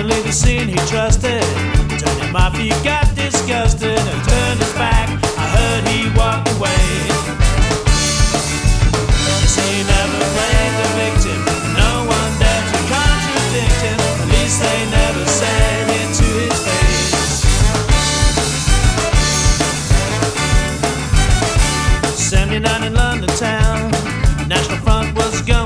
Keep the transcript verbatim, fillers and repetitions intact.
Finally the scene he trusted turned him off, he got disgusted and turned his back. I heard he walked away. Yes, he never played the victim, no one dared to contradict him. At least they never said it to his face. seventy-nine in London town, National Front was gone.